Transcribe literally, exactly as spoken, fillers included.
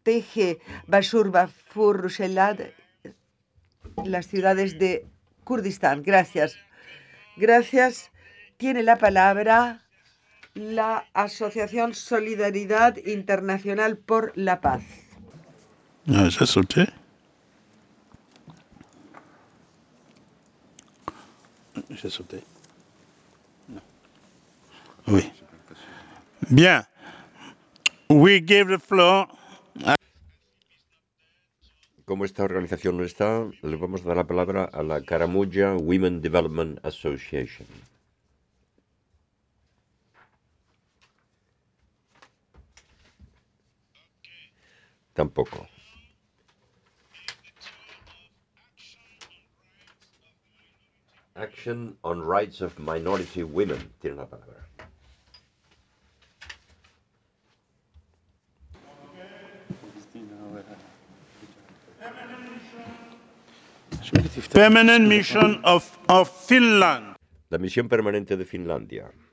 P G, Bashur, Bafur, Rushelad, las ciudades de Kurdistán. Gracias. Gracias. Tiene la palabra la Asociación Solidaridad Internacional por la Paz. No, ¿es eso usted? ¿Es eso usted? No. Oui. Bien. We give the floor. Como esta organización no está, le vamos a dar la palabra a la Caramulla Women Development Association. Tampoco. Action on Rights of Minority Women. Tiene la palabra. Permanent Mission of, of Finland. La misión permanente de Finlandia.